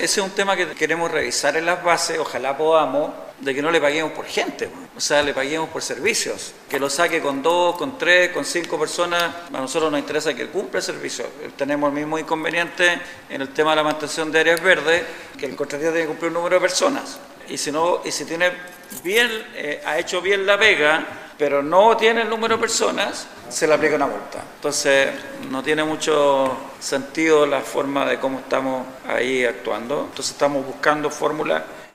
ese es un tema que queremos revisar en las bases, ojalá podamos, de que no le paguemos por gente, o sea, le paguemos por servicios, que lo saque con 2, con 3, con 5 personas, a nosotros nos interesa que cumpla el servicio. Tenemos el mismo inconveniente en el tema de la mantención de áreas verdes, que el contratista tiene que cumplir un número de personas, y si tiene bien, ha hecho bien la pega, pero no tiene el número de personas, se le aplica una multa. Entonces, no tiene mucho sentido la forma de cómo estamos ahí actuando. Entonces, estamos buscando fórmulas